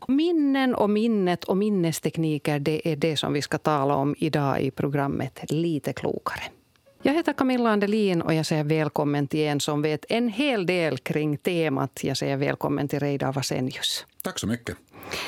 Minnen och minnet och minnestekniker, det är det som vi ska tala om idag i programmet Lite klokare. Jag heter Camilla Andelin och jag säger välkommen till en som vet en hel del kring temat. Jag säger välkommen till Reidar Vasenius. Tack så mycket.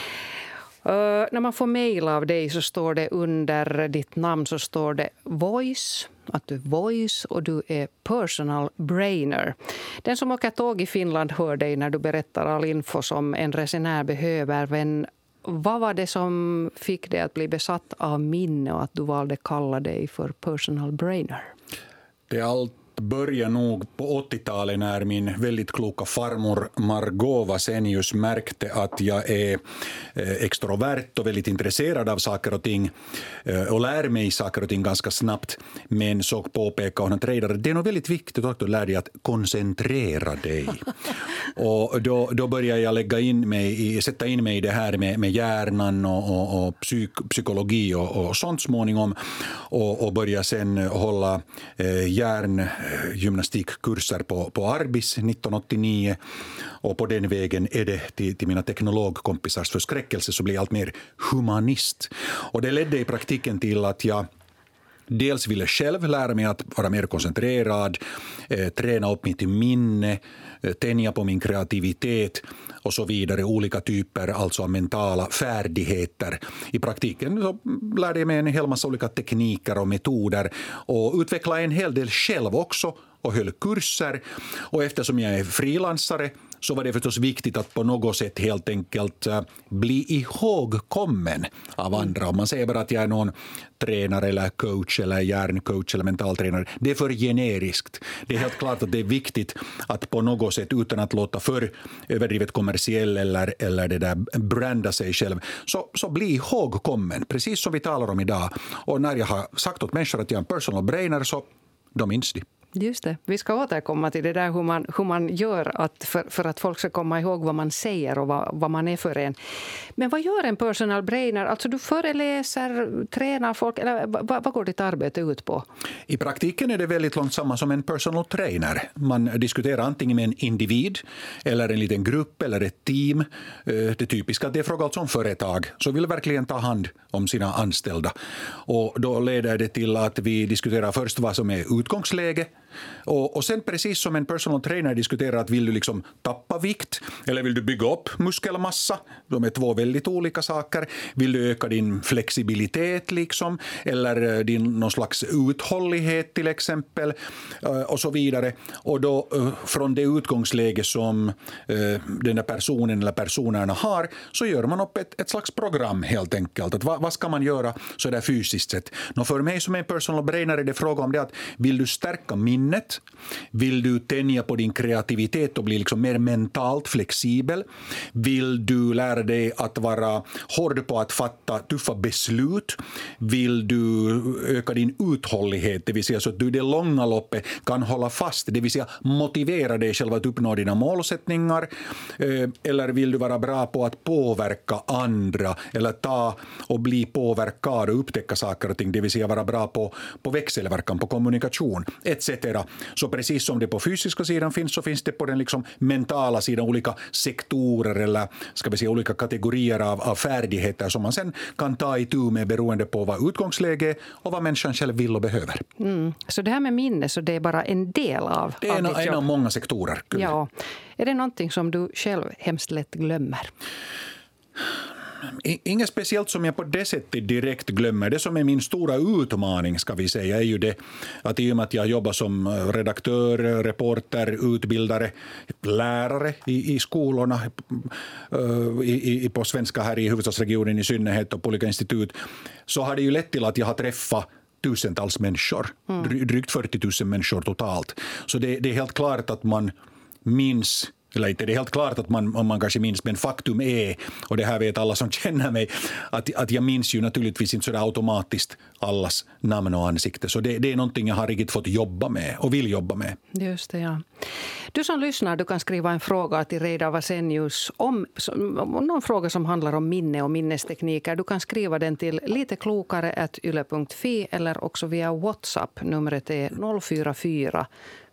När man får mejl av dig så står det under ditt namn så står det voice, att du är voice och du är personal brainer. Den som åker tåg i Finland hör dig när du berättar all info som en resenär behöver. Men vad var det som fick dig att bli besatt av minne och att du valde kalla dig för personal brainer? Det allt började nog på 80-talet när min väldigt kloka farmor Margot Vasenius märkte att jag är extrovert och väldigt intresserad av saker och ting och lär mig saker och ting ganska snabbt. Men så påpekade hon att Reidar, det är nog väldigt viktigt att du lär dig att koncentrera dig. Och då började jag sätta in mig i det här med hjärnan och psykologi och sånt småningom och började sen hålla gymnastikkurser på Arbis 1989 och på den vägen är det till mina teknologkompisars förskräckelse så blir jag allt mer humanist. Och det ledde i praktiken till att jag dels ville själv lära mig att vara mer koncentrerad, träna upp mitt minne, tänja på min kreativitet och så vidare, olika typer alltså av mentala färdigheter. I praktiken så lärde jag mig en hel massa olika tekniker och metoder och utvecklade en hel del själv också och höll kurser. Och eftersom jag är frilansare så var det förstås viktigt att på något sätt helt enkelt bli ihågkommen av andra. Om man säger bara att jag är någon tränare eller coach eller hjärncoach eller mentaltränare, det är för generiskt. Det är helt klart att det är viktigt att på något sätt utan att låta för överdrivet kommersiell eller det där branda sig själv så bli ihågkommen, precis som vi talar om idag. Och när jag har sagt åt människor att jag är en personal brainer så de minns det. Just det. Vi ska återkomma till det där hur man gör för att folk ska komma ihåg vad man säger och vad man är för en. Men vad gör en personal brainer? Alltså du föreläser, tränar folk eller vad går ditt arbete ut på? I praktiken är det väldigt långt samma som en personal trainer. Man diskuterar antingen med en individ eller en liten grupp eller ett team. Det typiska är att det är fråga alltså om företag som vill verkligen ta hand om sina anställda. Och då leder det till att vi diskuterar först vad som är utgångsläge. Och sen precis som en personal trainer diskuterar att vill du liksom tappa vikt eller vill du bygga upp muskelmassa, de är två väldigt olika saker. Vill du öka din flexibilitet liksom eller din någon slags uthållighet till exempel och så vidare. Och då från det utgångsläge som den där personen eller personerna har så gör man upp ett slags program helt enkelt. Att vad ska man göra så där fysiskt sett? För mig som en personal brainer är det fråga om det att vill du stärka minnet? Vill du tänja på din kreativitet och bli liksom mer mentalt flexibel? Vill du lära dig att vara hård på att fatta tuffa beslut? Vill du öka din uthållighet, det vill säga så att du i det långa loppet kan hålla fast, det vill säga motivera dig själv att uppnå dina målsättningar? Eller vill du vara bra på att påverka andra eller ta och bli påverkad och upptäcka saker och ting, det vill säga vara bra på växelverkan, på kommunikation etc. Så precis som det på fysiska sidan finns så finns det på den liksom mentala sidan olika sektorer eller ska vi säga olika kategorier av färdigheter som man sen kan ta itu med beroende på vad utgångsläge och vad människan själv vill och behöver. Så det här med minne så det är bara en del av det är ditt jobb. En av många sektorer. Ja. Är det någonting som du själv hemskt lätt glömmer? Inget speciellt som jag på det sättet direkt glömmer. Det som är min stora utmaning ska vi säga är ju det att i och med att jag jobbar som redaktör, reporter, utbildare, lärare i skolorna på svenska här i huvudstadsregionen i synnerhet och på olika institut så har det ju lett till att jag har träffat tusentals människor, drygt 40 000 människor totalt. Så det är helt klart att man minns. Eller inte, det är helt klart att man kanske minns, men faktum är, och det här vet alla som känner mig, att jag minns ju naturligtvis inte så automatiskt allas namn och ansikte. Så det är någonting jag har riktigt fått jobba med och vill jobba med. Just det, ja. Du som lyssnar, du kan skriva en fråga till Reidar Vasenius om någon fråga som handlar om minne och minnestekniker. Du kan skriva den till liteklokare@yle.fi eller också via WhatsApp. Numret är 044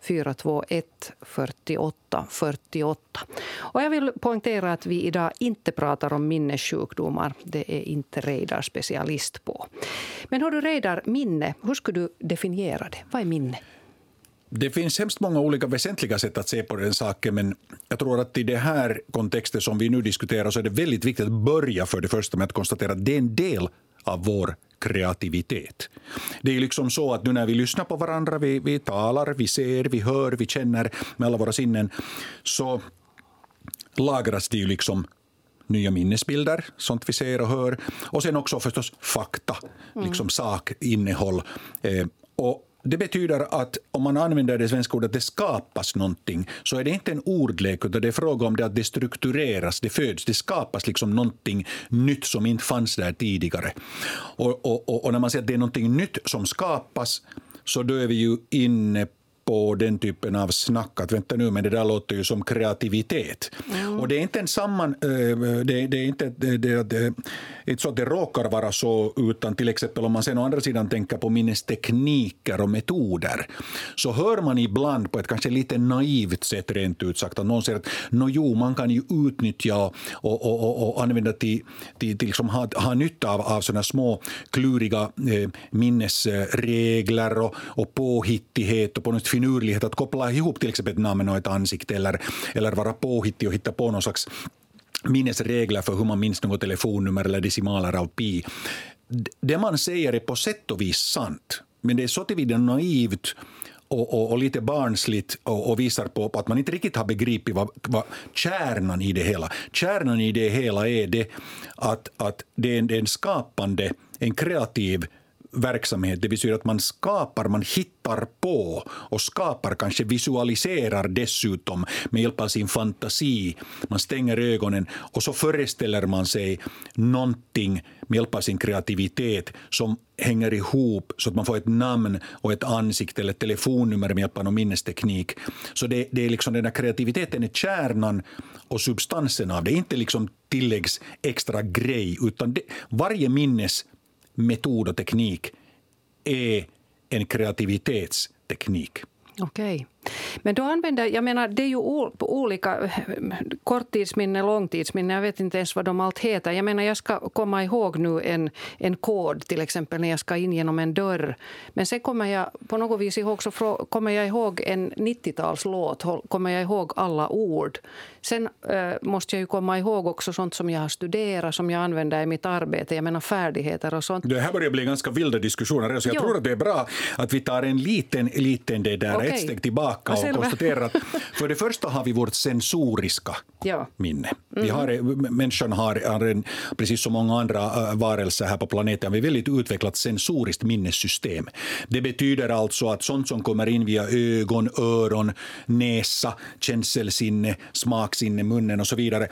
421 48 48. Och jag vill poängtera att vi idag inte pratar om minnessjukdomar. Det är inte Reidar specialist på. Men hör du Reidar, minne, hur skulle du definiera det? Vad är minne? Det finns hemskt många olika väsentliga sätt att se på den saken, men jag tror att i det här kontexten som vi nu diskuterar så är det väldigt viktigt att börja för det första med att konstatera att det är en del av vår kreativitet. Det är liksom så att nu när vi lyssnar på varandra, vi talar, vi ser, vi hör, vi känner med alla våra sinnen, så lagras det ju liksom nya minnesbilder, sånt vi ser och hör, och sen också förstås fakta, liksom sakinnehåll. Och det betyder att om man använder det svenska ordet att det skapas någonting, så är det inte en ordlek, utan det är fråga om det att det struktureras, det föds, det skapas liksom någonting nytt som inte fanns där tidigare. Och när man säger att det är någonting nytt som skapas, så då är vi ju inne på den typen av snack att vänta nu, men det där låter ju som kreativitet. Och det är inte en det är inte så att det råkar vara så, utan till exempel om man sen å andra sidan tänker på minnestekniker och metoder, så hör man ibland på ett kanske lite naivt sätt rent ut sagt att någon säger att man kan ju utnyttja och använda till liksom ha nytta av sådana små kluriga minnesregler och påhittighet och på något finurlighet att koppla ihop till exempel ett namn och ett ansikte eller vara påhittig och hitta på någon slags minnesregler för hur man minns något telefonnummer eller decimaler av pi. Det man säger är på sätt och vis sant, men det är så tillvida naivt och lite barnsligt och visar på att man inte riktigt har begripit vad kärnan i det hela. Kärnan i det hela är det att det är en skapande, en kreativ verksamhet, det vill säga att man skapar, man hittar på och skapar, kanske visualiserar dessutom med hjälp av sin fantasi. Man stänger ögonen och så föreställer man sig någonting med hjälp av sin kreativitet som hänger ihop så att man får ett namn och ett ansikte eller ett telefonnummer med hjälp av någon minnesteknik. Så det är liksom den här kreativiteten är kärnan och substansen av det, inte liksom tilläggs extra grej, utan varje minnesmetod och teknik är en kreativitetsteknik. Okej. Men då jag menar, det är ju olika korttidsminne, långtidsminne, jag vet inte ens vad de allt heter. Jag menar, jag ska komma ihåg nu en kod till exempel när jag ska in genom en dörr. Men sen kommer jag på något vis ihåg, kommer jag ihåg en 90-talslåt, kommer jag ihåg alla ord. Sen måste jag ju komma ihåg också sånt som jag har studerat, som jag använder i mitt arbete, jag menar färdigheter och sånt. Det här börjar bli ganska vilda diskussioner, så jag tror att det är bra att vi tar en liten det där, ett steg tillbaka och konstaterar att för det första har vi vårt sensoriska minne. Människan har precis som många andra varelser här på planeten, vi har väldigt utvecklat sensoriskt minnessystem. Det betyder alltså att sånt som kommer in via ögon, öron, näsa, känselsinne, smaksinne, munnen och så vidare,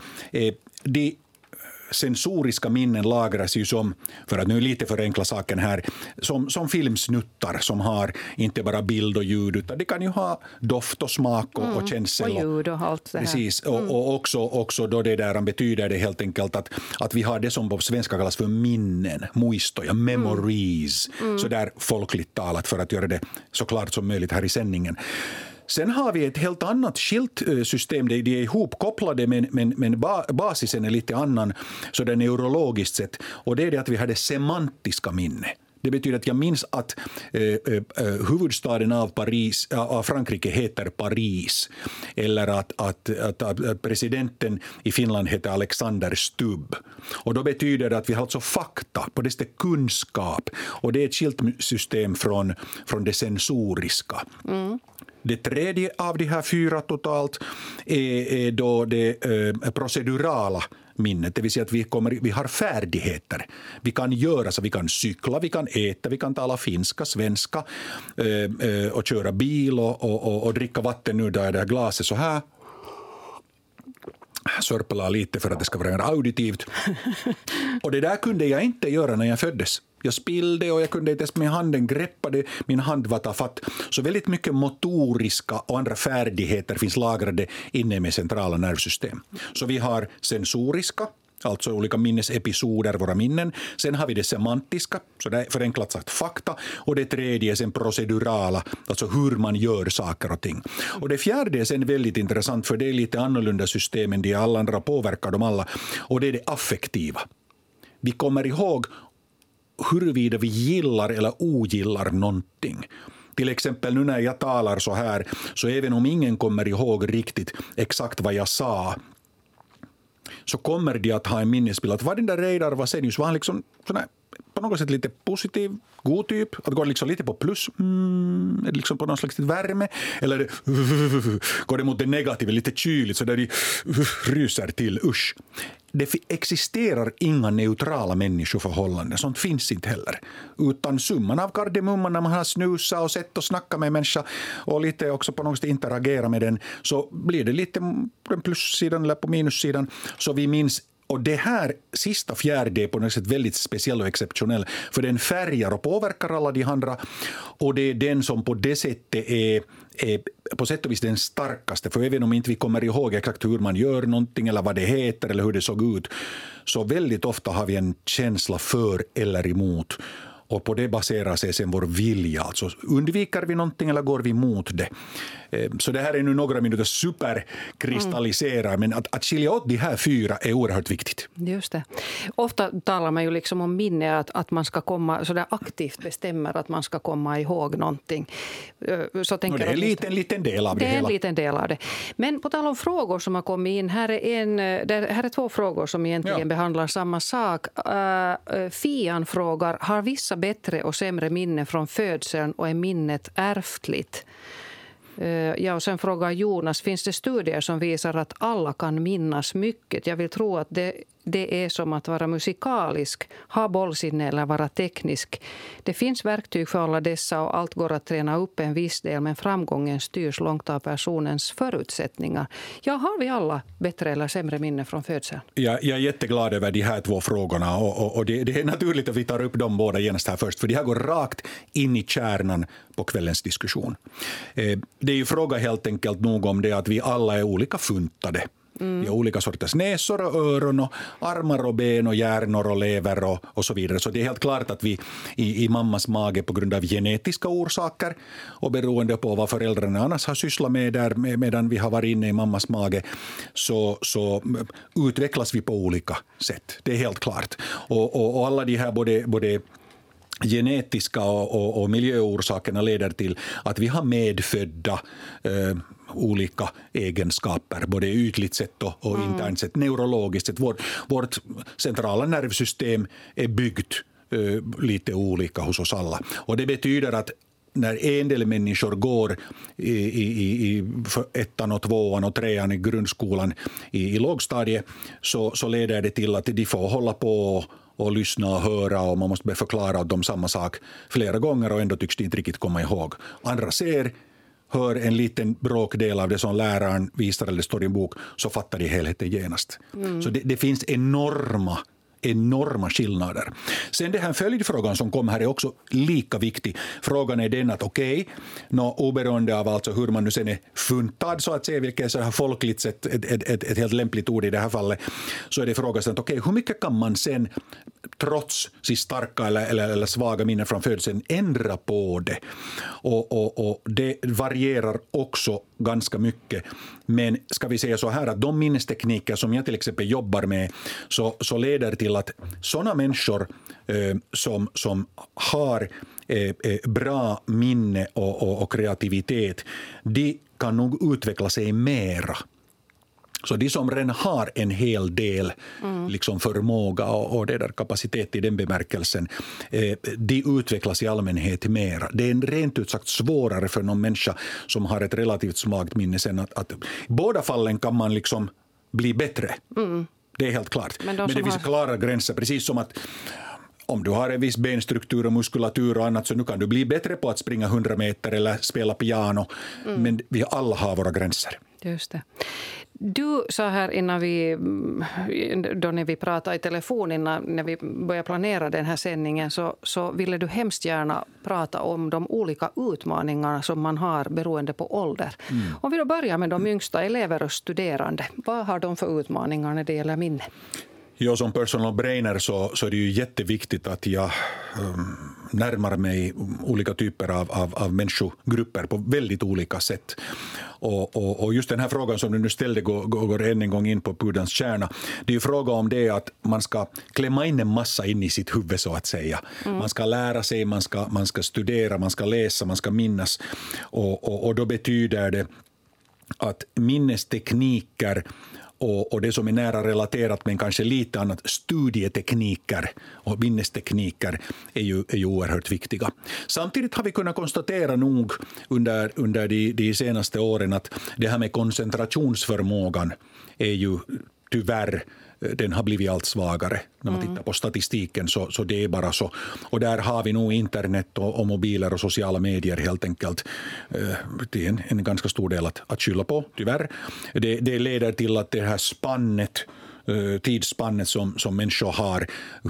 det sensoriska minnen lagras ju som, för att nu lite förenkla saken här, som filmsnuttar som har inte bara bild och ljud, utan det kan ju ha doft och smak och känsel. Och ljud och allt det här. Precis, och också då det där betyder det helt enkelt att vi har det som på svenska kallas för minnen, muistoja, memories, så där folkligt talat för att göra det så klart som möjligt här i sändningen. Sen har vi ett helt annat skilt system, de är ihopkopplade men basisen är lite annan så det är neurologiskt sett, och det är det att vi har det semantiska minne. Det betyder att jag minns att huvudstaden av Frankrike heter Paris, eller att presidenten i Finland heter Alexander Stubb. Och då betyder det att vi har alltså fakta, på det sättet kunskap, och det är ett skilt system från det sensoriska. Det tredje av de här 4 totalt är då det procedurala minnet, det vill säga att vi har färdigheter. Vi kan göra så, vi kan cykla, vi kan äta, vi kan tala finska, svenska och köra bil och dricka vatten nu där det här glaset så här. sörpla lite för att det ska vara auditivt. Och det där kunde jag inte göra när jag föddes. Jag spillde och jag kunde inte ens med handen greppa det. Min hand var tafatt. Så väldigt mycket motoriska och andra färdigheter finns lagrade inne med centrala nervsystem. Så vi har sensoriska, alltså olika minnesepisoder, våra minnen. Sen har vi det semantiska, så det är förenklat sagt fakta. Och det tredje är sen procedurala, alltså hur man gör saker och ting. Och det fjärde är sen väldigt intressant, för det är lite annorlunda system än de alla andra, påverkar dem alla. Och det är det affektiva. Vi kommer ihåg huruvida vi gillar eller ogillar någonting. Till exempel nu när jag talar så här, så även om ingen kommer ihåg riktigt exakt vad jag sa, så kommer de att ha en minnesbild att vad den där Reidar Vasenius var, han liksom sådär, på något sätt lite positiv, god typ, att går liksom lite på plus, liksom på någon slags värme, eller går det mot det negativa, lite kyligt, så där de ryser till, usch. Det existerar inga neutrala människoförhållanden, sånt finns inte heller. Utan summan av kardemumman när man har snusat och sett och snackat med en människa och lite också på något sätt interagera med den, så blir det lite på den plussidan eller på minussidan, så vi minns. Och det här sista fjärde är på något sätt väldigt speciell och exceptionell, för den färgar och påverkar alla de andra, och det är den som på det sättet är på sätt och vis den starkaste, för även om inte vi kommer ihåg exakt hur man gör någonting eller vad det heter eller hur det såg ut, så väldigt ofta har vi en känsla för eller emot. Och på det baserar sig sen vår vilja. Alltså undviker vi någonting eller går vi mot det? Så det här är nu några minuter superkristalliserar. Men att skilja åt de här fyra är oerhört viktigt. Just det. Ofta talar man ju liksom om minne, att man ska komma, så där aktivt bestämmer att man ska komma ihåg någonting. Så tänker det är en liten del av det hela. Det är en liten del av det. Men på tal om frågor som har kommit in, här är två frågor som egentligen behandlar samma sak. Fian frågar, har vissa bättre och sämre minne från födseln och är minnet ärftligt? Ja, och sen frågar Jonas, finns det studier som visar att alla kan minnas mycket? Jag vill tro att det är som att vara musikalisk, ha bollsinne eller vara teknisk. Det finns verktyg för alla dessa och allt går att träna upp en viss del, men framgången styrs långt av personens förutsättningar. Ja, har vi alla bättre eller sämre minne från födseln? Jag är jätteglad över de här två frågorna, och det är naturligt att vi tar upp dem båda genast här först, för de här går rakt in i kärnan på kvällens diskussion. Det är ju fråga helt enkelt nog om det att vi alla är olika funtade. Vi har olika sorters näsor och öron och armar och ben och hjärnor och lever och så vidare. Så det är helt klart att vi i mammas mage på grund av genetiska orsaker och beroende på vad föräldrarna annars har sysslat med där medan vi har varit inne i mammas mage, så utvecklas vi på olika sätt. Det är helt klart. Och alla de här både genetiska och miljöorsakerna leder till att vi har medfödda olika egenskaper, både ytligt sett och internt sett, neurologiskt sett. Vårt centrala nervsystem är byggt lite olika hos oss alla. Och det betyder att när en del människor går i ettan och tvåan och trean i grundskolan i lågstadiet, så leder det till att de får hålla på och lyssna och höra, och man måste börja förklara dem samma sak flera gånger och ändå tycks de inte riktigt komma ihåg. Andra hör en liten bråkdel av det som läraren visar eller står i en bok, så fattar de helheten genast. Så det finns enorma skillnader. Sen det här följdfrågan som kom här är också lika viktig. Frågan är den att oberoende av alltså hur man nu sen är funtad, så att säga, vilket är så här folkligt sett ett helt lämpligt ord i det här fallet, så är det frågan att hur mycket kan man sen trots sitt starka eller svaga minnen från födseln ändra på det? Och det varierar också ganska mycket. Men ska vi säga så här att de minnestekniker som jag till exempel jobbar med, så leder till att sådana människor som har bra minne och kreativitet, de kan nog utveckla sig mera. Så de som redan har en hel del liksom förmåga och det där kapacitet i den bemärkelsen, de utvecklas i allmänhet mera. Det är rent ut sagt svårare för någon människa som har ett relativt svagt minne sen att i båda fallen kan man liksom bli bättre. Det är helt klart. Men det finns klara gränser, precis som att om du har en viss benstruktur och muskulatur och annat, så nu kan du bli bättre på att springa 100 meter eller spela piano. Men vi alla har våra gränser. Just det. Du sa här innan när vi pratade i telefon, när vi började planera den här sändningen, så ville du hemskt gärna prata om de olika utmaningarna som man har beroende på ålder. Om vi då börjar med de yngsta, elever och studerande. Vad har de för utmaningar när det gäller minne? Ja, som personal brainer så är det ju jätteviktigt att jag närmar mig olika typer av människogrupper på väldigt olika sätt. Och just den här frågan som du nu ställde går än en gång in på pudelns kärna. Det är ju fråga om det att man ska klämma in en massa in i sitt huvud så att säga. Man ska lära sig, man ska studera, man ska läsa, man ska minnas. Och då betyder det att minnestekniker och det som är nära relaterat men kanske lite annat, studietekniker och minnestekniker är ju oerhört viktiga. Samtidigt har vi kunnat konstatera nog under de senaste åren att det här med koncentrationsförmågan är ju tyvärr, den har blivit allt svagare när man tittar på statistiken, så det är bara så. Och där har vi nog internet och mobiler och sociala medier helt enkelt. Det är en ganska stor del att skylla på, tyvärr. Det leder till att det här tidsspannet som människor har,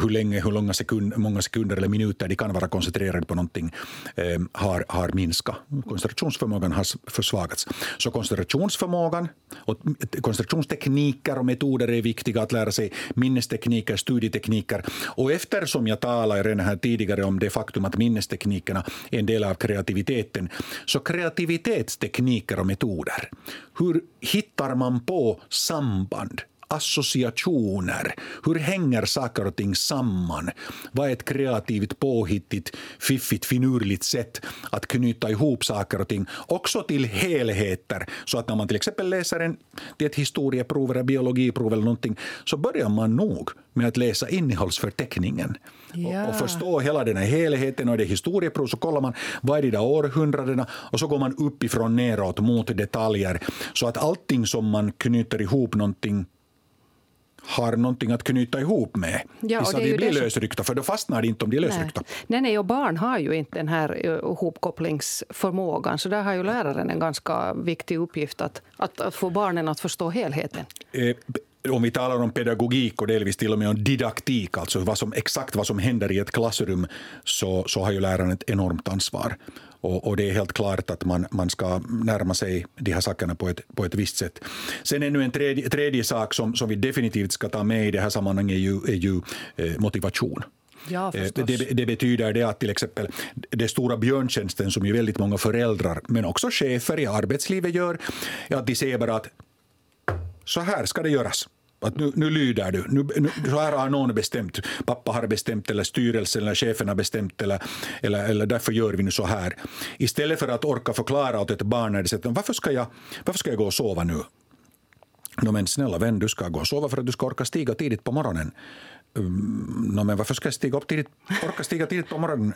hur många sekunder eller minuter de kan vara koncentrerade på någonting, har minskat. Koncentrationsförmågan har försvagats. Så koncentrationsförmågan och koncentrationstekniker och metoder är viktiga att lära sig, minnestekniker, studietekniker. Och eftersom jag talade redan här tidigare om det faktum att minnesteknikerna är en del av kreativiteten, så kreativitetstekniker och metoder. Hur hittar man på samband, associationer? Hur hänger saker och ting samman? Vad är ett kreativt, påhittigt, fiffigt, finurligt sätt att knyta ihop saker och ting? Också till helheter. Så att när man till exempel läser ett historieprov eller biologiprov eller någonting, så börjar man nog med att läsa innehållsförteckningen. Ja. Och förstå hela den här helheten. Och det historieprov så kollar man vad är det där århundradena, och så går man uppifrån neråt mot detaljer. Så att allting som man knyter ihop någonting har någonting att knyta ihop med. Ja, och det blir lösryckta, för då fastnar det inte om de är lösryckta. Nej, och barn har ju inte den här ihopkopplingsförmågan, så där har ju läraren en ganska viktig uppgift att få barnen att förstå helheten. Om vi talar om pedagogik och delvis till och med om didaktik, alltså exakt vad som händer i ett klassrum, så har ju läraren ett enormt ansvar. Och det är helt klart att man ska närma sig de här sakerna på ett visst sätt. Sen ännu en tredje sak som vi definitivt ska ta med i det här sammanhanget är ju motivation. Ja, det betyder det att till exempel det stora björntjänsten som ju väldigt många föräldrar men också chefer i arbetslivet gör, är att de säger bara att så här ska det göras. Att nu lyder du. Så här har någon bestämt. Pappa har bestämt, eller styrelsen eller chefen har bestämt, eller därför gör vi nu så här. Istället för att orka förklara åt ett barn när det säger varför ska jag gå och sova nu? Men snälla vän, du ska gå och sova för att du ska orka stiga tidigt på morgonen. Men varför ska jag orka stiga tidigt på morgonen?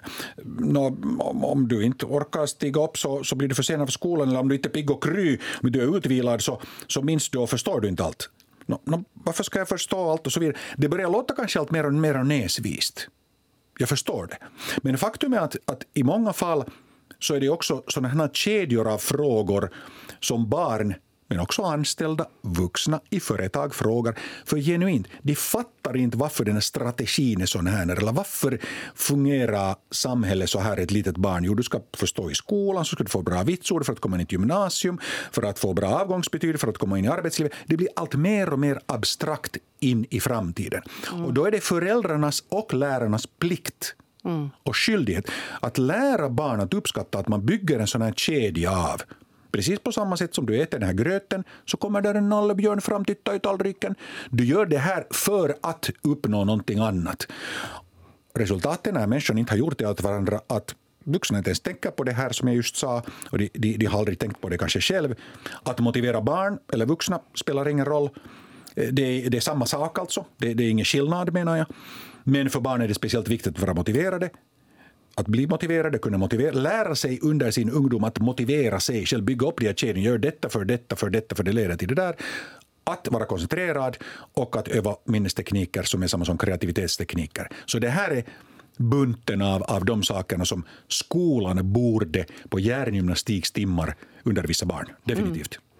Om du inte orkar stiga upp så blir du försenad för skolan, eller om du inte är pigg och kry, men du är utvilad så minns du och förstår du inte allt. Varför ska jag förstå allt och så vidare? Det börjar låta kanske allt mer och mer näsvist. Jag förstår det. Men faktum är att i många fall så är det också sådana här kedjor av frågor som barn, men också anställda, vuxna i företag frågar. För genuint, de fattar inte varför den här strategin är sån här. Eller varför fungerar samhället så här ett litet barn? Jo, du ska förstå i skolan, så ska du få bra vitsord för att komma in i ett gymnasium, för att få bra avgångsbetyg, för att komma in i arbetslivet. Det blir allt mer och mer abstrakt in i framtiden. Och då är det föräldrarnas och lärarnas plikt och skyldighet att lära barn att uppskatta att man bygger en sån här kedja av. Precis på samma sätt som du äter den här gröten, så kommer där en nallebjörn fram, titta i tallriken. Du gör det här för att uppnå någonting annat. Resultaten när människan inte har gjort det åt varandra, att vuxna inte ens tänker på det här som jag just sa, och de har aldrig tänkt på det kanske själv. Att motivera barn eller vuxna spelar ingen roll. Det är samma sak alltså. Det är ingen skillnad, menar jag. Men för barn är det speciellt viktigt att vara motiverade. Att bli motiverade, kunna motivera, lära sig under sin ungdom att motivera sig själv, bygga upp de här kedjorna, gör detta för det leder till det där. Att vara koncentrerad och att öva minnestekniker som är samma som kreativitetstekniker. Så det här är bunten av de sakerna som skolan borde på hjärngymnastikstimmar undervisa barn. Definitivt.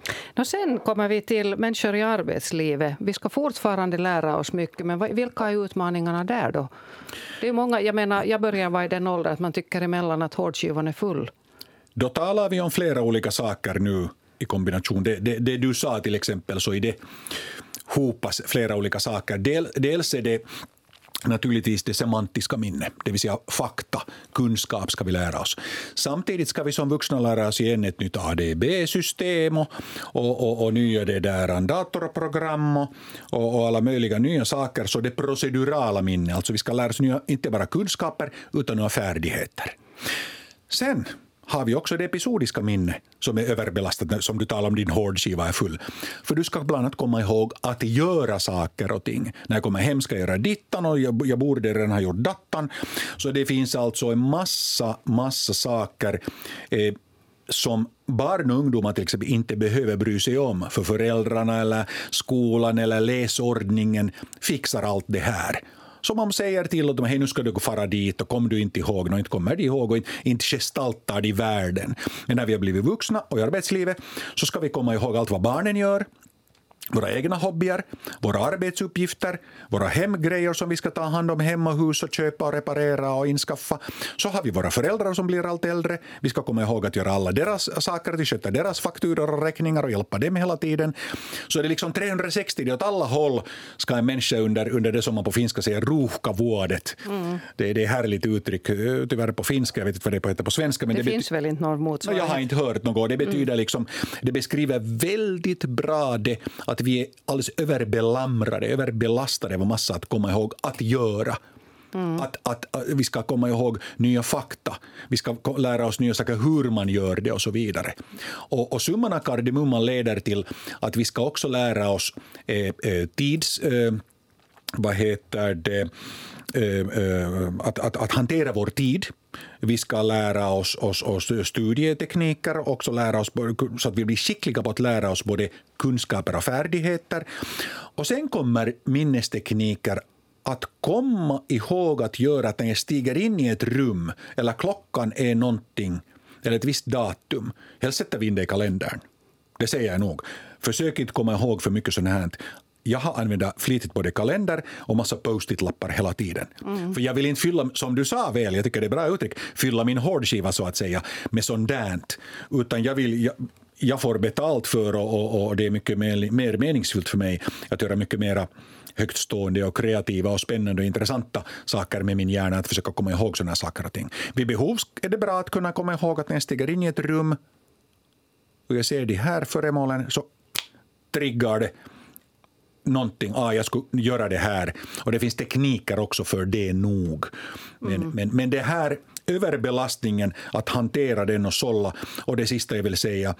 Sen kommer vi till människor i arbetslivet. Vi ska fortfarande lära oss mycket, men vilka är utmaningarna där då? Det är många, jag börjar vara i den åldern att man tycker emellan att hårdskivan är full. Då talar vi om flera olika saker nu i kombination. Det du sa till exempel, så är det hopas flera olika saker. Dels är det naturligtvis det semantiska minne, det vill säga fakta, kunskap ska vi lära oss. Samtidigt ska vi som vuxna lära oss igen ett nytt ADB-system och nya datorprogram och alla möjliga nya saker. Så det procedurala minne, alltså vi ska lära oss nya, inte bara kunskaper utan nya färdigheter. Sen har vi också det episodiska minne som är överbelastat, som du talar om din hårdskiva är full. För du ska bland annat komma ihåg att göra saker och ting. När jag kommer hem ska jag göra dittan och jag borde redan ha gjort dattan. Så det finns alltså en massa saker som barn och ungdomar till exempel inte behöver bry sig om. För föräldrarna eller skolan eller läsordningen fixar allt det här. Så man säger till dem, hej nu ska du gå fara dit och kommer du inte ihåg, och inte kommer de ihåg och inte gestaltar i världen. Men när vi har blivit vuxna och i arbetslivet så ska vi komma ihåg allt vad barnen gör, våra egna hobbyer, våra arbetsuppgifter, våra hemgrejer som vi ska ta hand om hemma, hus och köpa och reparera och inskaffa. Så har vi våra föräldrar som blir allt äldre. Vi ska komma ihåg att göra alla deras saker, att sköta deras fakturor och räkningar och hjälpa dem hela tiden. Så det är liksom 360, det åt alla håll ska en människa under det som man på finska säger ruuhkavuodet. Det är härligt uttryck, tyvärr på finska, jag vet inte vad det heter på svenska. Men det finns väl inte någon motsvarighet? Jag har inte hört något. Det betyder liksom, det beskriver väldigt bra det att vi är alldeles överbelastade av massa att komma ihåg att göra. Att vi ska komma ihåg nya fakta. Vi ska lära oss nya saker, hur man gör det och så vidare. Och summan av kardemumman leder till att vi ska också lära oss att hantera vår tid. Vi ska lära oss studietekniker och också lära oss så att vi blir skickliga på att lära oss både kunskaper och färdigheter. Och sen kommer minnestekniker att komma ihåg att göra att när jag stiger in i ett rum eller klockan är någonting eller ett visst datum, helst sätter vi in det i kalendern. Det säger jag nog. Försök inte komma ihåg för mycket sånt här. Jag har använt flitigt både kalender och massa post-it-lappar hela tiden. För jag vill inte fylla, som du sa väl, jag tycker det är bra uttryck, fylla min hårdskiva så att säga med sådant. Utan jag får betalt för och det är mycket mer meningsfullt för mig att göra mycket mer högtstående och kreativa och spännande och intressanta saker med min hjärna, att försöka komma ihåg sådana saker och ting. Vid behov är det bra att kunna komma ihåg att när jag stiger in i ett rum och jag ser de här föremålen så triggar det någonting, jag skulle göra det här. Och det finns tekniker också för det nog. Men det här överbelastningen, att hantera den och sålla, och det sista jag vill säga,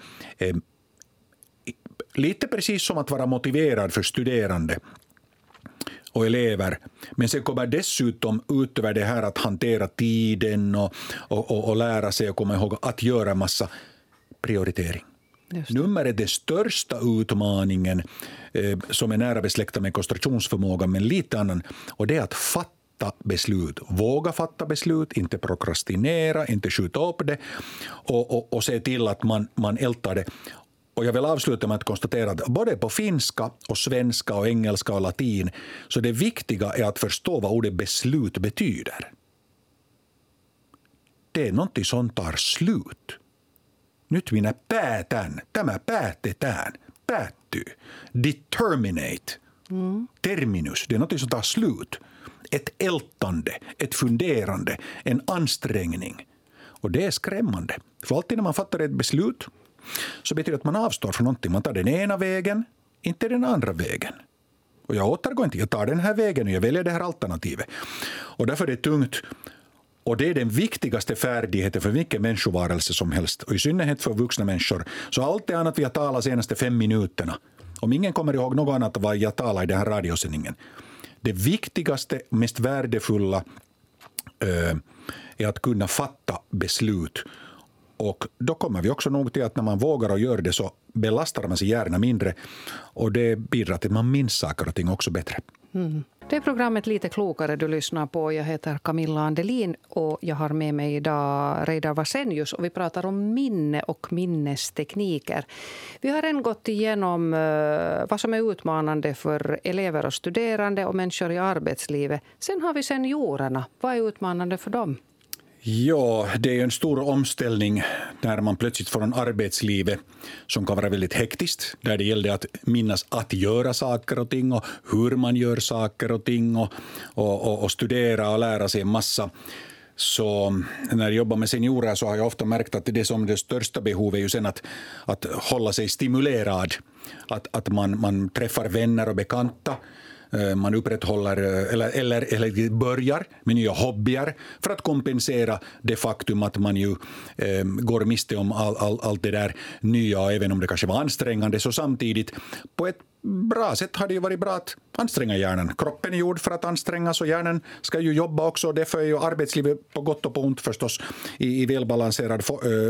lite precis som att vara motiverad för studerande och elever. Men sen kommer dessutom utöver det här att hantera tiden och lära sig och komma ihåg att göra massa prioritering. Nummer är den största utmaningen som är nära besläktad med koncentrationsförmågan, men lite annan, och det är att fatta beslut. Våga fatta beslut, inte prokrastinera, inte skjuta upp det och se till att man ältar det. Och jag vill avsluta med att konstatera att både på finska och svenska och engelska och latin så det viktiga är att förstå vad ordet beslut betyder. Det är något som tar slut. Nyt minä päätän, tämä päätetään, päättyy, determinate, terminus, det är något som tar slut. Ett ältande, ett funderande, en ansträngning. Och det är skrämmande. För alltid när man fattar ett beslut så betyder det att man avstår från någonting. Man tar den ena vägen, inte den andra vägen. Och jag återgår inte, jag tar den här vägen och jag väljer det här alternativet. Och därför är det tungt. Och det är den viktigaste färdigheten för vilken människovarelse som helst. Och i synnerhet för vuxna människor. Så allt det annat vi har talat de senaste 5 minuterna. Om ingen kommer ihåg något annat vad jag talar i den här radiosändningen. Det viktigaste, mest värdefulla är att kunna fatta beslut. Och då kommer vi också nog till att när man vågar och gör det så belastar man sig gärna mindre och det bidrar till att man minns saker och ting också bättre. Det är programmet Lite klokare du lyssnar på. Jag heter Camilla Andelin och jag har med mig idag Reidar Vasenius och vi pratar om minne och minnestekniker. Vi har än gått igenom vad som är utmanande för elever och studerande och människor i arbetslivet. Sen har vi seniorerna. Vad är utmanande för dem? Ja, det är en stor omställning när man plötsligt får en arbetslivet som kan vara väldigt hektiskt. Där det gällde att minnas att göra saker och ting och hur man gör saker och ting och studera och lära sig en massa. Så när jag jobbar med seniorer så har jag ofta märkt att det som det största behovet är ju sen att hålla sig stimulerad. Att man träffar vänner och bekanta. Man upprätthåller eller börjar med nya hobbyer för att kompensera det faktum att man ju går miste om allt det där nya, även om det kanske var ansträngande. Så samtidigt på ett bra sätt har det ju varit bra att anstränga hjärnan. Kroppen är gjord för att ansträngas och hjärnan ska ju jobba också. Därför är ju arbetslivet på gott och på ont förstås i välbalanserad,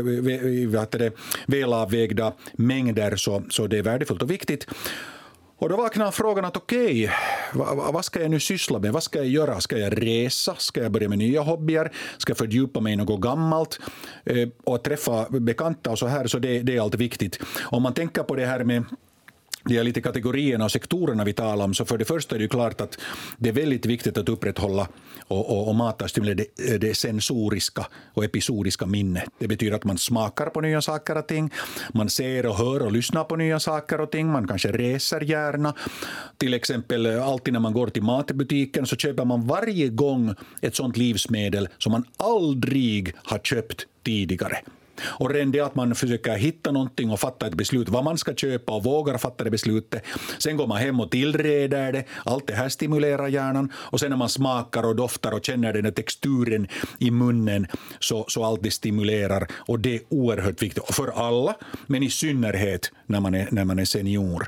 välavvägda mängder, så det är värdefullt och viktigt. Och då vaknar frågan att okej, vad ska jag nu syssla med? Vad ska jag göra? Ska jag resa? Ska jag börja med nya hobbyer? Ska jag fördjupa mig i något gammalt? Och träffa bekanta och så här, så det är allt viktigt. Om man tänker på det här med de är lite kategorierna och sektorerna vi talar om, så för det första är det ju klart att det är väldigt viktigt att upprätthålla och mata och stimulera det sensoriska och episodiska minnet. Det betyder att man smakar på nya saker och ting, man ser och hör och lyssnar på nya saker och ting, man kanske reser gärna. Till exempel alltid när man går till matbutiken så köper man varje gång ett sånt livsmedel som man aldrig har köpt tidigare. Och redan det att man försöker hitta någonting och fatta ett beslut vad man ska köpa och vågar fatta det beslutet. Sen går man hem och tillreder det. Allt det här stimulerar hjärnan. Och sen när man smakar och doftar och känner den här texturen i munnen så allt det stimulerar. Och det är oerhört viktigt för alla, men i synnerhet när man är senior.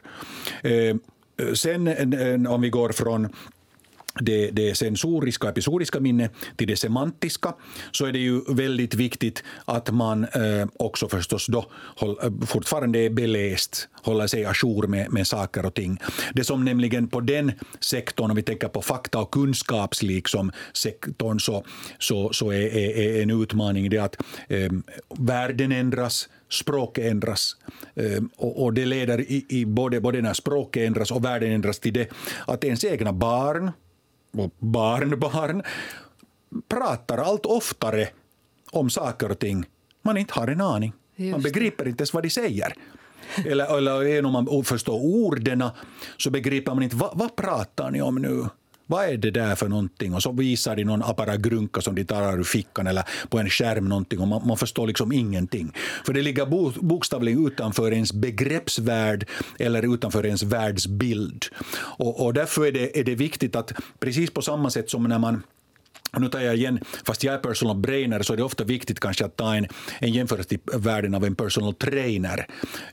Sen om vi går från det sensoriska och episodiska minne till det semantiska, så är det ju väldigt viktigt att man också förstås då fortfarande är beläst, håller sig ajour med saker och ting. Det som nämligen på den sektorn, om vi tänker på fakta- och kunskapsliksom sektorn, så är en utmaning det att världen ändras, språket ändras, och det leder i både när språket ändras och världen ändras till det att ens egna barn och barnbarn pratar allt oftare om saker och ting man inte har en aning. Man begriper inte ens vad de säger. Eller om man förstår orden så begriper man inte vad pratar ni om nu? Vad är det där för någonting? Och så visar de någon apparatgrunka som de tar ur fickan eller på en skärm någonting och man förstår liksom ingenting. För det ligger bokstavligen utanför ens begreppsvärld eller utanför ens världsbild. Och därför är det viktigt att precis på samma sätt som när man, nu tar jag igen, fast jag är personal brainer så är det ofta viktigt kanske att ta en jämförelse till världen av en personal trainer.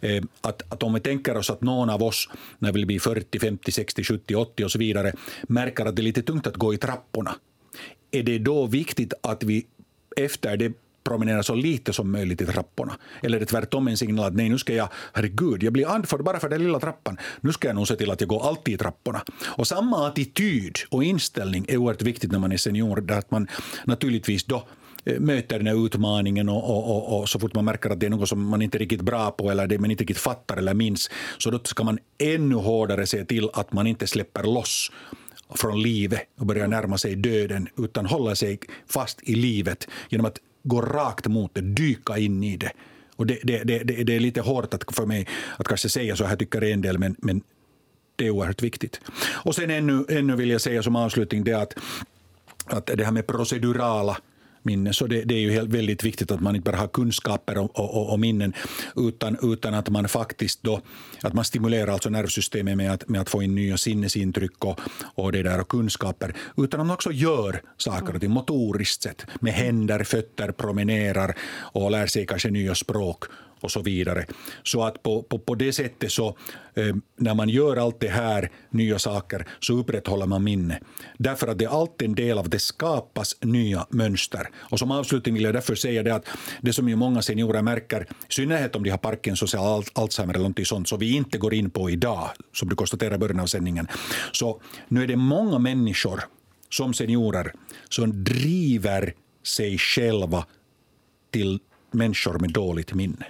Att om vi tänker oss att någon av oss när vi blir 40, 50, 60, 70, 80 och så vidare märker att det är lite tungt att gå i trapporna. Är det då viktigt att vi efter det promenera så lite som möjligt i trapporna? Eller är det tvärtom en signal att nej, nu ska jag, herregud, jag blir andfådd bara för den lilla trappan. Nu ska jag nog se till att jag går alltid i trapporna. Och samma attityd och inställning är oerhört viktigt när man är senior. Där att man naturligtvis då möter den här utmaningen och så fort man märker att det är något som man inte är riktigt bra på eller det man inte riktigt fattar eller minns, så då ska man ännu hårdare se till att man inte släpper loss från livet och börjar närma sig döden, utan hålla sig fast i livet genom att gå rakt mot det, dyka in i det. Och det är lite hårt för mig att kanske säga så här, tycker en del, men det är oerhört viktigt. Och sen ännu vill jag säga som avslutning det att det här med procedurala minnen, så det är ju väldigt viktigt att man inte bara har kunskaper och minnen utan att man faktiskt då att man stimulerar alltså nervsystemet med att få in nya sinnesintryck och det där och kunskaper, utan att man också gör saker och ting motoriskt sett med händer, fötter, promenerar och lär sig kanske nya språk och så vidare. Så att på det sättet så när man gör allt det här, nya saker, så upprätthåller man minne. Därför att det är alltid en del av det skapas nya mönster. Och som avslutning vill jag därför säga det att det som ju många seniorer märker, i synnerhet om de har Parkinsons eller Alzheimer eller något sånt, så vi inte går in på idag, som du konstaterar i början av sändningen. Så nu är det många människor som seniorer som driver sig själva till människor med dåligt minne.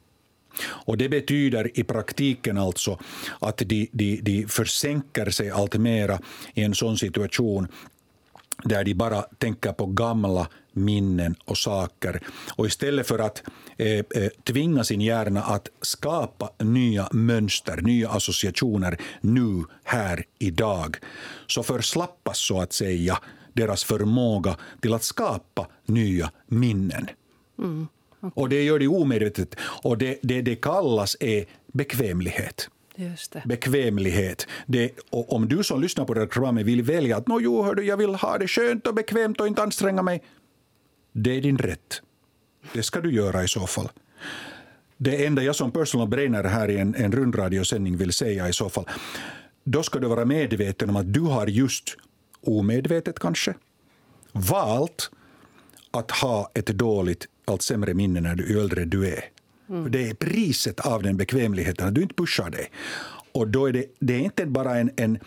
Och det betyder i praktiken alltså att de försänker sig allt mera i en sån situation där de bara tänker på gamla minnen och saker. Och istället för att tvinga sin hjärna att skapa nya mönster, nya associationer nu, här, idag, så förslappas så att säga deras förmåga till att skapa nya minnen. Okay. Och det gör det omedvetet. Och det kallas bekvämlighet. Just det. Bekvämlighet. Och om du som lyssnar på det här programmet vill välja att jag vill ha det skönt och bekvämt och inte anstränga mig. Det är din rätt. Det ska du göra i så fall. Det enda jag som personal brainer här i en rundradiosändning vill säga i så fall, då ska du vara medveten om att du har just omedvetet kanske valt att ha ett dåligt, allt sämre minne när du äldre du är. För det är priset av den bekvämligheten att du inte pushar dig. Och då är det är inte bara en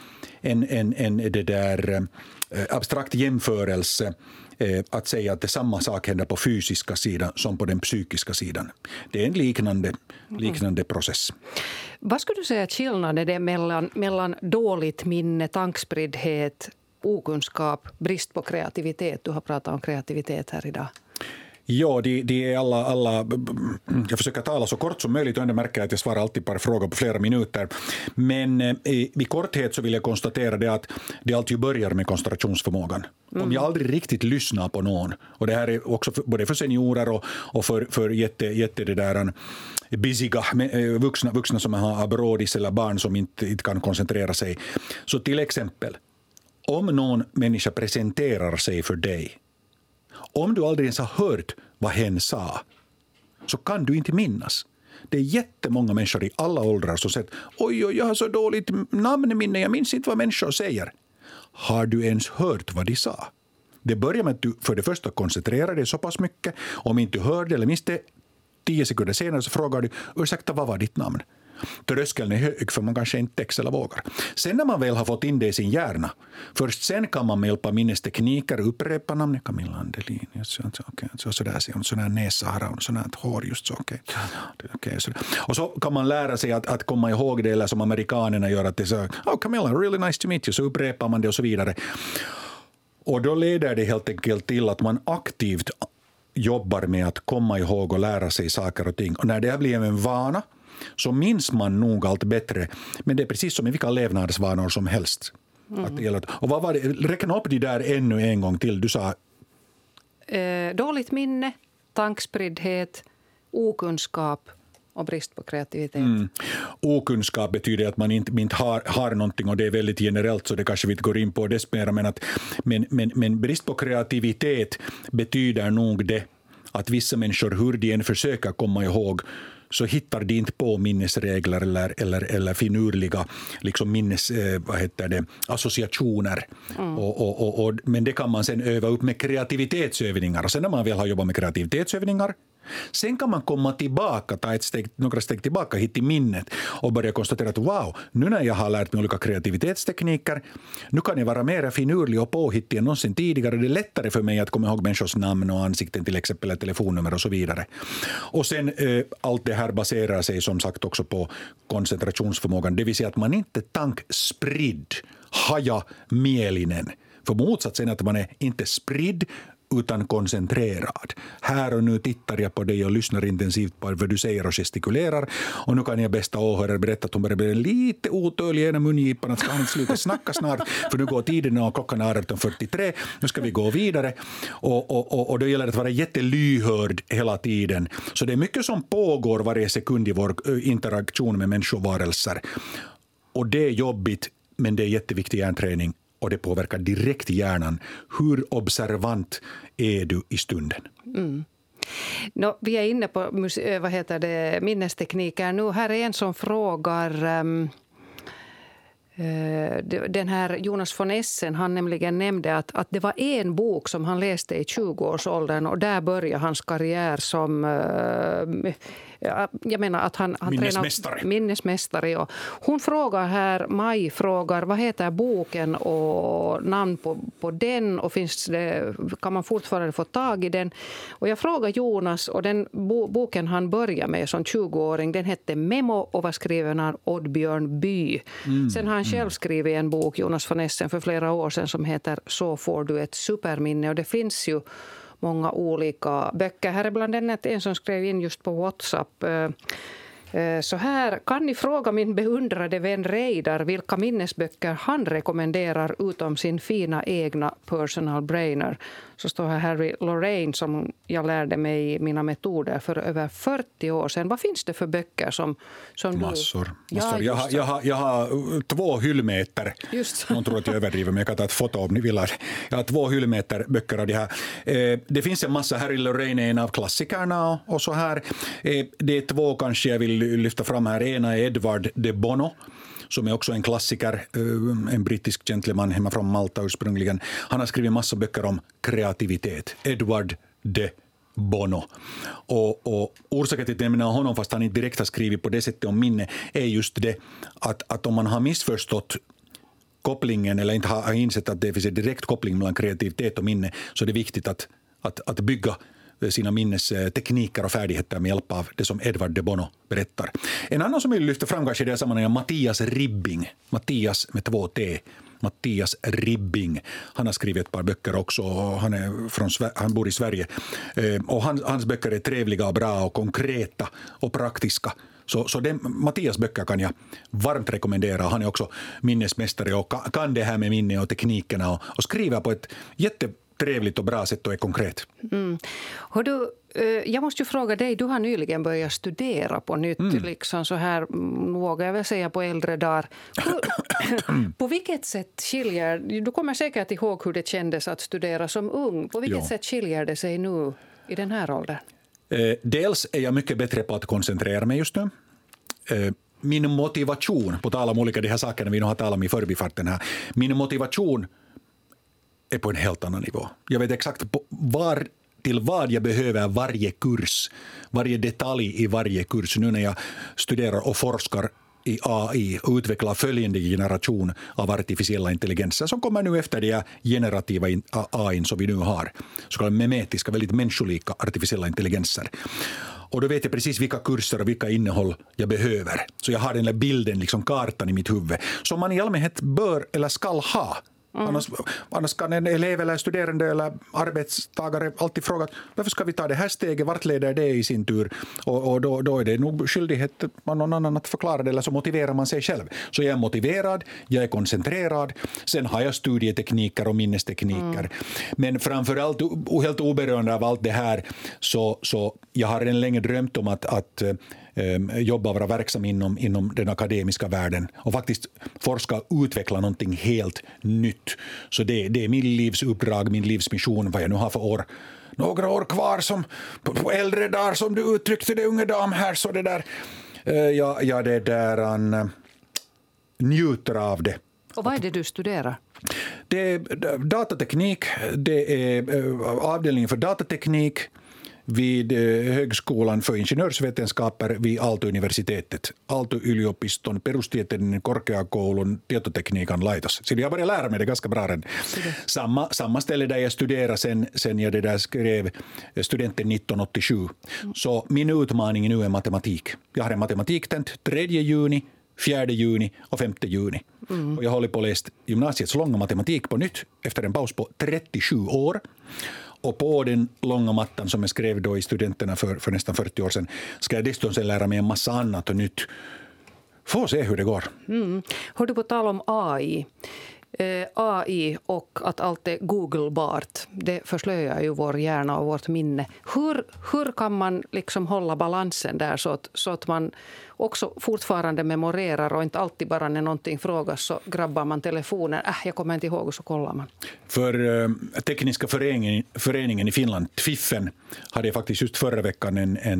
det där abstrakt jämförelse att säga att det samma sak händer på fysiska sidan som på den psykiska sidan. Det är en liknande process. Vad skulle du säga skillnaden är mellan dåligt minne, tankspriddhet, okunskap, brist på kreativitet? Du har pratat om kreativitet här idag. Ja, de är alla. Jag försöker tala så kort som möjligt och ändå märker att jag svarar alltid på frågor på flera minuter. Men i korthet så vill jag konstatera det att det alltid börjar med koncentrationsförmågan. Om jag aldrig riktigt lyssnar på någon, och det här är också både för seniorer och för jätte det där busyga vuxna som har brådis eller barn som inte kan koncentrera sig. Så till exempel, om någon människa presenterar sig för dig, om du aldrig ens har hört vad hen sa, så kan du inte minnas. Det är jättemånga människor i alla åldrar som säger oj, jag har så dåligt namnminne, jag minns inte vad människor säger. Har du ens hört vad de sa? Det börjar med att du för det första koncentrerar dig så pass mycket. Om inte du hörde eller minns det 10 sekunder senare så frågar du, ursäkta, vad var ditt namn? Tröskeln är hög för man kanske inte text eller vågar. Sen när man väl har fått in det i sin hjärna, först sen kan man med hjälp av minnestekniker upprepa namnet Camilla Andelin. Sån här näsa har hon, sån här hår just så. Okay, så. Och så kan man lära sig att komma ihåg det, eller som amerikanerna gör att det så, Camilla, really nice to meet you, så upprepar man det och så vidare. Och då leder det helt enkelt till att man aktivt jobbar med att komma ihåg och lära sig saker och ting. Och när det har blivit en vana så minns man nog allt bättre. Men det är precis som i vilka levnadsvanor som helst. Och vad var det? Räkna upp de där ännu en gång till. Du sa dåligt minne, tankspriddhet, okunskap och brist på kreativitet. Okunskap betyder att man inte har någonting, och det är väldigt generellt så det kanske vi inte går in på dess mer. Men brist på kreativitet betyder nog det att vissa människor, hur de än försöker komma ihåg, så hittar de inte på minnesregler eller finurliga liksom associationer. Men det kan man sen öva upp med kreativitetsövningar. Och sen när man väl har jobbat med kreativitetsövningar, sen kan man komma tillbaka, ta några steg tillbaka hit i minnet och börja konstatera att wow, nu när jag har lärt mig olika kreativitetstekniker, nu kan jag vara mer finurlig och påhittig än någonsin tidigare. Det är lättare för mig att komma ihåg människors namn och ansikten till exempel, eller telefonnummer och så vidare. Och sen allt det här baserar sig som sagt också på koncentrationsförmågan, det vill säga att man inte tankspridd, haja mielinen. För motsatsen är att man är inte spridd utan koncentrerad. Här och nu tittar jag på dig och lyssnar intensivt på vad du säger och gestikulerar. Och nu kan jag bästa åhörare berätta att hon börjar bli lite otålig i ena mungipan, att ska han sluta snacka snart, för nu går tiden och klockan är 18.43. Nu ska vi gå vidare. Och då gäller det att vara jättelyhörd hela tiden. Så det är mycket som pågår varje sekund i vår interaktion med människovarelser. Och det är jobbigt, men det är jätteviktig hjärnträning. Och det påverkar direkt hjärnan. Hur observant är du i stunden? Vi är inne på minnestekniker nu. Här är en som frågar... Den här Jonas von Essen, han nämligen nämnde att det var en bok som han läste i 20-årsåldern och där började hans karriär som jag menar att han minnesmästare. Och hon frågar här, Maj frågar, vad heter boken och namn på den och kan man fortfarande få tag i den? Och jag frågar Jonas och den boken han började med som 20-åring, den hette Memo och var skriven av Oddbjörn By. Sen har han själv skrivit en bok, Jonas von Essen, för flera år sedan som heter Så får du ett superminne. Och det finns ju många olika böcker. Här är bland annat en som skrev in just på WhatsApp. Så här, kan ni fråga min beundrade vän Reidar vilka minnesböcker han rekommenderar utom sin fina egna personal brainer. Så står här Harry Lorraine som jag lärde mig mina metoder för över 40 år sedan. Vad finns det för böcker som Massor. Ja, jag har 2 hyllmeter. Just. Någon tror att jag överdriver, men jag kan ta ett foto om ni vill ha det. Jag har 2 hyllmeter böcker av det här. Det finns en massa. Harry Lorraine är en av klassikerna och så här. Det är 2 kanske jag vill lyfta fram här. Ena är Edward de Bono, som är också en klassiker, en brittisk gentleman hemma från Malta ursprungligen. Han har skrivit massa böcker om kreativitet. Edward de Bono. Och orsaken till att jag menar honom, fast han inte direkt har skrivit på det sättet om minne, är just det att om man har missförstått kopplingen eller inte har insett att det finns en direkt koppling mellan kreativitet och minne, så är det viktigt att bygga sina minnestekniker och färdigheter med hjälp av det som Edward de Bono berättar. En annan som vill lyfta fram kanske i det här sammanhanget är Mattias Ribbing. Mattias med 2 T. Mattias Ribbing. Han har skrivit ett par böcker också och han bor i Sverige. Och hans böcker är trevliga och bra och konkreta och praktiska. Så Mattias böcker kan jag varmt rekommendera. Han är också minnesmästare och kan det här med minne och teknikerna och skriver på ett jättetrevligt och bra sätt och är konkret. Hör du, jag måste ju fråga dig, du har nyligen börjat studera på nytt, liksom så här, vågar jag väl säga på äldre dagar. På vilket sätt du kommer säkert ihåg hur det kändes att studera som ung. På vilket sätt skiljer det sig nu i den här åldern? Dels är jag mycket bättre på att koncentrera mig just nu. Min motivation, på tal om olika de här sakerna vi nu har talat om i förbifarten här, min motivation är på en helt annan nivå. Jag vet exakt till vad jag behöver varje kurs, varje detalj i varje kurs nu när jag studerar och forskar i AI och utvecklar följande generation av artificiella intelligenser som kommer nu efter det generativa AI som vi nu har. Så kallade memetiska, väldigt människolika artificiella intelligenser. Och då vet jag precis vilka kurser och vilka innehåll jag behöver. Så jag har den där bilden, liksom kartan i mitt huvud, som man i allmänhet bör eller ska ha. Annars kan en elev eller studerande eller arbetstagare alltid fråga varför ska vi ta det här steget, vart leder det i sin tur, och då är det nog skyldighet av någon annan att förklara det, eller så motiverar man sig själv. Så jag är motiverad, jag är koncentrerad, sen har jag studietekniker och minnestekniker, men framförallt helt oberoende av allt det här så jag har en länge drömt om att jobba och vara verksam inom den akademiska världen och faktiskt forska och utveckla någonting helt nytt. Så det är min livsuppdrag, min livsmission, vad jag nu har för några år kvar som på äldre dagar, som du uttryckte det, unge dam här, så det där det där njuter av det. Och vad är det du studerar? Det är datateknik, det är avdelningen för datateknik vid Högskolan för ingenjörsvetenskaper vid Aalto-universitetet. Aalto-yliopiston, perustieteellinen korkeakoulun tietotekniikan laitos. Så jag började lära mig det ganska bra. Samma ställe där jag studerade sen jag det där skrev studenten 1987. Så min utmaning nu är matematik. Jag har en matematiktent 3 juni, 4 juni och 5 juni. Och jag håller på att läsa gymnasiets långa matematik på nytt efter en paus på 37 år. Och på den långa mattan som jag skrev då i studenterna för nästan 40 år sedan ska jag dessutom lära mig en massa annat och nytt. Får se hur det går. Hör du, på tal om AI. AI och att allt är googlebart, det förslöjar ju vår hjärna och vårt minne. Hur kan man liksom hålla balansen där så att man också fortfarande memorerar och inte alltid bara när någonting frågas så grabbar man telefonen. Jag kommer inte ihåg och så kollar man. För tekniska föreningen i Finland, Twiffen, hade faktiskt just förra veckan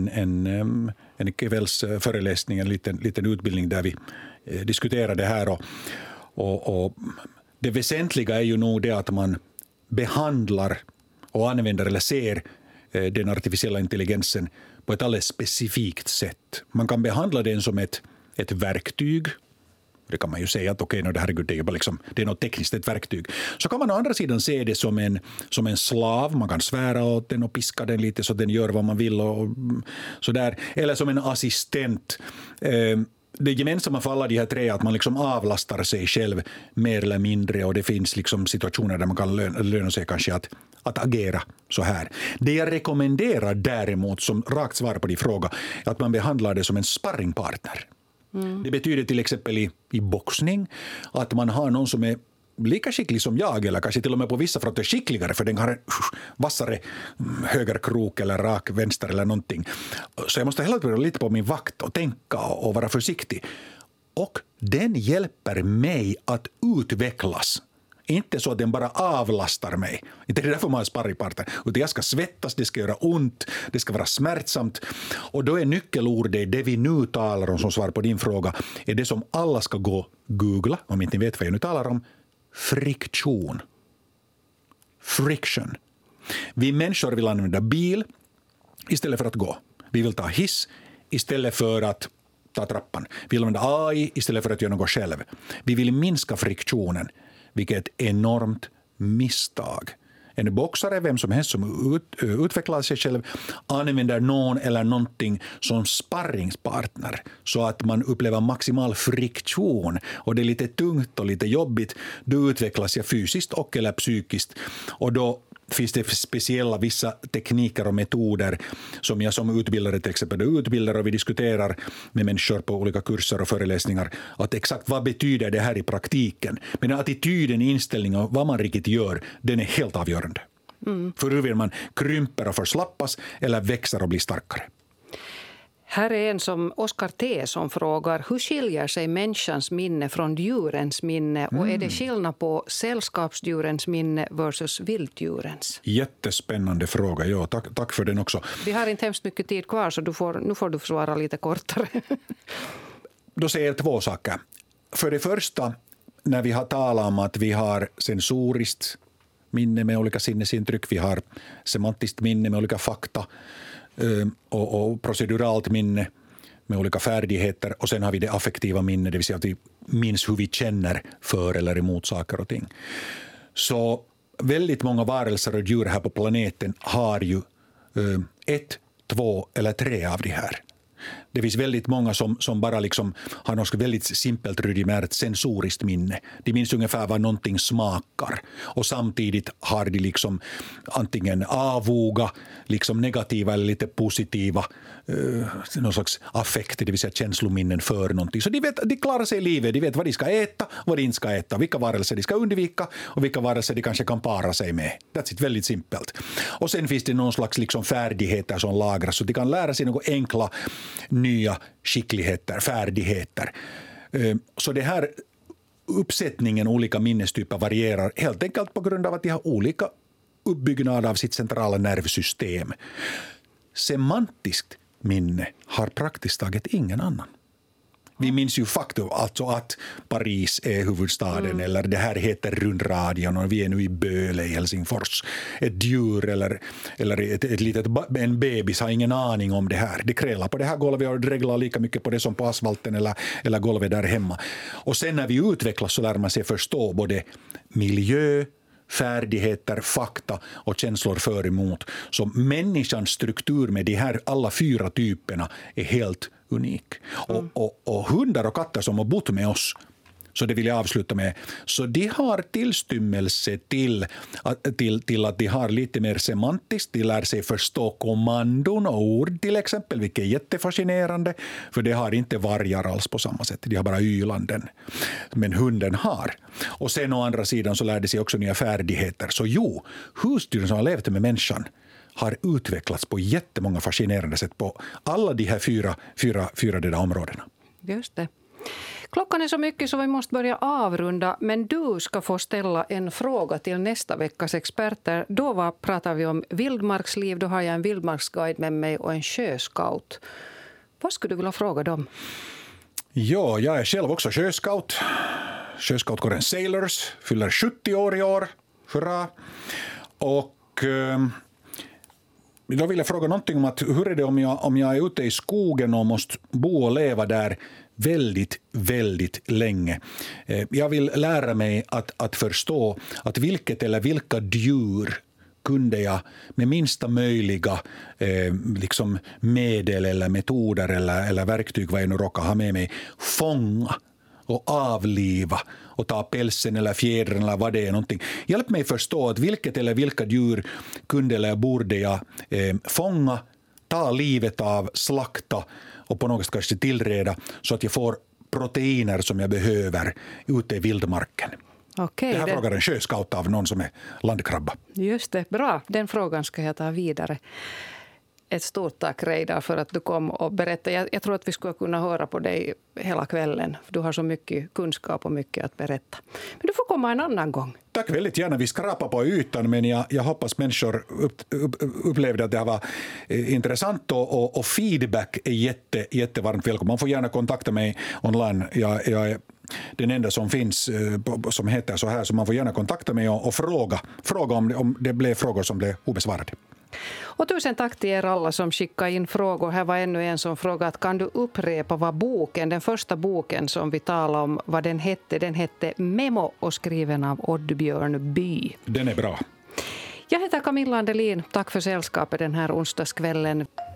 en kvällsföreläsning, en liten utbildning där vi diskuterade det här och det väsentliga är ju nog det att man behandlar och använder eller ser den artificiella intelligensen på ett alldeles specifikt sätt. Man kan behandla den som ett verktyg. Det kan man ju säga att okej, det här är bara liksom, det är något tekniskt, ett verktyg. Så kan man å andra sidan se det som en slav. Man kan svära åt den och piska den lite så den gör vad man vill och sådär. Eller som en assistent. Det gemensamma för alla de här tre är att man liksom avlastar sig själv mer eller mindre och det finns liksom situationer där man kan löna sig kanske att agera så här. Det jag rekommenderar däremot som rakt svar på din fråga är att man behandlar det som en sparringpartner. Det betyder till exempel i boxning att man har någon som är lika skicklig som jag eller kanske till och med på vissa fronter skickligare för den har en vassare högerkrok eller rak vänster eller någonting. Så jag måste hela tiden lite på min vakt och tänka och vara försiktig. Och den hjälper mig att utvecklas. Inte så att den bara avlastar mig. Inte det är därför man har sparringpartner. Utan jag ska svettas, det ska göra ont, det ska vara smärtsamt. Och då är nyckelordet, det vi nu talar om som svar på din fråga, är det som alla ska gå googla, om inte ni vet vad jag nu talar om. Friktion. Friction. Vi människor vill använda bil istället för att gå. Vi vill ta hiss istället för att ta trappan. Vi vill använda AI istället för att göra något själv. Vi vill minska friktionen, vilket är ett enormt misstag. En boxare, vem som helst som utvecklar sig själv, använder någon eller någonting som sparringspartner så att man upplever maximal friktion och det är lite tungt och lite jobbigt. Du utvecklas jag fysiskt och eller psykiskt och då finns det speciella vissa tekniker och metoder som jag som utbildare till exempel utbildar och vi diskuterar med människor på olika kurser och föreläsningar att exakt vad betyder det här i praktiken. Men attityden, inställningen och vad man riktigt gör, den är helt avgörande. För hur man krymper och förslappas eller växer och blir starkare. Här är en som Oskar T. som frågar hur skiljer sig människans minne från djurens minne och är det skillnad på sällskapsdjurens minne versus vilddjurens? Jättespännande fråga, ja, tack för den också. Vi har inte hemskt mycket tid kvar så nu får du svara lite kortare. Då säger jag två saker. För det första, när vi har talat om att vi har sensoriskt minne med olika sinnesintryck, vi har semantiskt minne med olika fakta och proceduralt minne med olika färdigheter och sen har vi det affektiva minne, det vill säga att vi minns hur vi känner för eller emot saker och ting. Så väldigt många varelser och djur här på planeten har ju 1, 2 eller 3 av de här. Det finns väldigt många som bara liksom har något väldigt simpelt rudimärt sensoriskt minne. De minns ungefär vad någonting smakar. Och samtidigt har de liksom antingen avoga, liksom negativa eller lite positiva någon slags affekt, det vill säga känslominnen för någonting. Så de klarar sig i livet, de vet vad de ska äta, vad de inte ska äta, vilka varelser de ska undvika och vilka varelser de kanske kan para sig med. That's it, väldigt simpelt. Och sen finns det någon slags liksom färdigheter som lagras så de kan lära sig något enkla nya skickligheter, färdigheter. Så det här uppsättningen olika minnestyper varierar helt enkelt på grund av att de har olika uppbyggnad av sitt centrala nervsystem. Semantiskt minne har praktiskt taget ingen annan. Vi minns ju faktum alltså att Paris är huvudstaden eller det här heter rundradien och vi är nu i Böle i Helsingfors. Ett djur eller en bebis har ingen aning om det här. Det krälar på det här golvet och dreglar lika mycket på det som på asfalten eller golvet där hemma. Och sen när vi utvecklas så lär man sig förstå både miljö, färdigheter, fakta och känslor för emot. Så människans struktur med de här alla 4 typerna är helt unik. Och hundar och katter som har bott med oss Så det vill jag avsluta med. Så de har tillstymmelse till att de har lite mer semantiskt. De lär sig förstå kommandon och ord till exempel, vilket är jättefascinerande. För det har inte vargar alls på samma sätt. De har bara ylanden. Men hunden har. Och sen å andra sidan så lär de sig också nya färdigheter. Så husdjuren som har levt med människan har utvecklats på jättemånga fascinerande sätt på alla de här fyra de där områdena. Just det. Klockan är så mycket så vi måste börja avrunda, men du ska få ställa en fråga till nästa veckas experter. Då pratar vi om vildmarksliv. Då har jag en vildmarksguide med mig och en sjöscout. Vad skulle du vilja fråga dem? Ja, jag är själv också sjöscout. Sjöscoutkåren Sailors fyller 70 år i år. Hurra! Och då vill jag fråga någonting om att hur är det om jag är ute i skogen och måste bo och leva där väldigt, väldigt länge. Jag vill lära mig att förstå att vilket eller vilka djur kunde jag med minsta möjliga liksom medel eller metoder eller verktyg vad jag nu råkar ha med mig fånga och avliva och ta pälsen eller fjädern eller vad det är någonting. Hjälp mig förstå att vilket eller vilka djur kunde eller borde jag fånga, ta livet av, slakta och på något sätt kanske tillreda så att jag får proteiner som jag behöver ute i vildmarken. Okej, det här frågar en sjöscout av någon som är landkrabba. Just det, bra. Den frågan ska jag ta vidare. Ett stort tack, Reidar, för att du kom och berättade. Jag tror att vi skulle kunna höra på dig hela kvällen. Du har så mycket kunskap och mycket att berätta. Men du får komma en annan gång. Tack väldigt gärna. Vi skrapar på ytan, men jag hoppas människor upplevde att det var intressant och feedback är jättevarmt välkommen. Man får gärna kontakta mig online. Jag är den enda som finns som heter så här, så man får gärna kontakta mig och fråga om det blev frågor som blev obesvarade. Och tusen tack till er alla som skickade in frågor. Här var ännu en som frågade att kan du upprepa vad den första boken som vi talade om, vad den hette? Den hette Memo och skriven av Oddbjörn By. Den är bra. Jag heter Camilla Andelin. Tack för sällskapet den här onsdagskvällen.